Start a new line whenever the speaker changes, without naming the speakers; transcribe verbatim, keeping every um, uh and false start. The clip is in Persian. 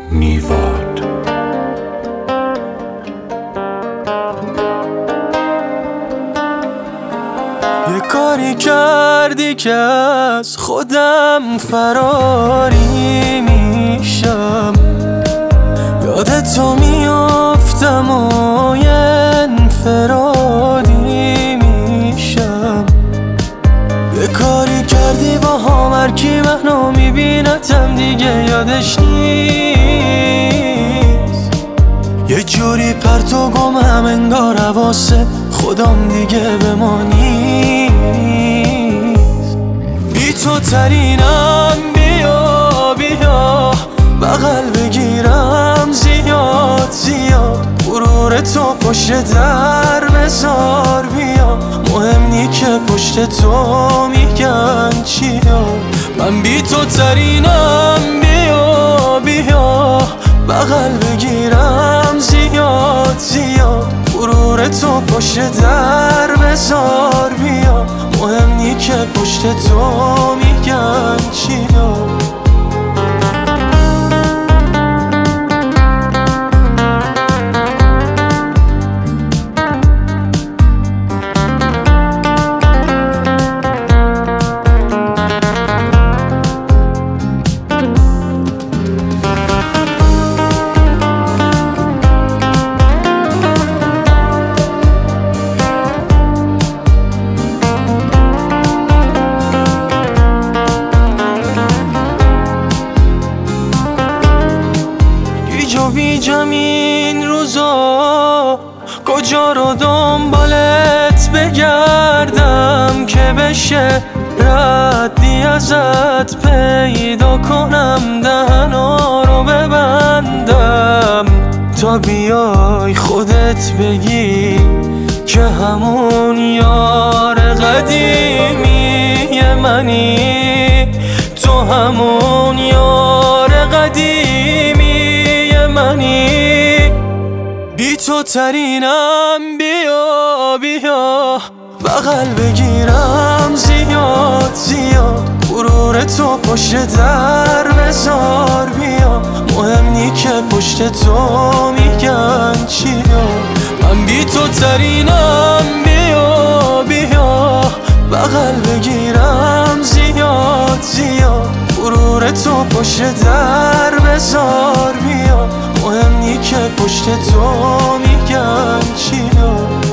میواد.
یه کاری کردی که از خودم فراری میشم، یادتو میافتم و یه انفرادی میشم. یه کاری کردی با هم هر کی منو میبینتم دیگه یادش نیست. یه جوری پرت و گمم انگار حواسه خودم دیگه به ما نیست. بی تو ترینم، بیا بیا بغل بگیرم زیاد زیاد، غرور تو پشت در بذار بیا، مهم نی که پشت تو میگن چیا. من بی تو ترینم، بیا بیا بغل بگیرم زیاد زیاد، غرور تو پشت در بذار بیا، مهم نی که پشت تو میگن چیا. بیجم این روزا کجا رو دنبالت بگردم که بشه ردی ازت پیدا کنم، دهنا رو ببندم تا بیای خودت بگی که همون یار قدیمی منی، تو همون یار قدیمی منی. بی تو ترینم، بیا بیا بغل بگیرم زیاد زیاد، غرور تو پشت در بذار بیا، مهم نی که پشت تو میگن چیا. من بی تو ترینم، بیا بیا بغل بگیرم زیاد زیاد، غرور تو پشت در بذار بیا، مهم نی که پشت تو میگن چیا.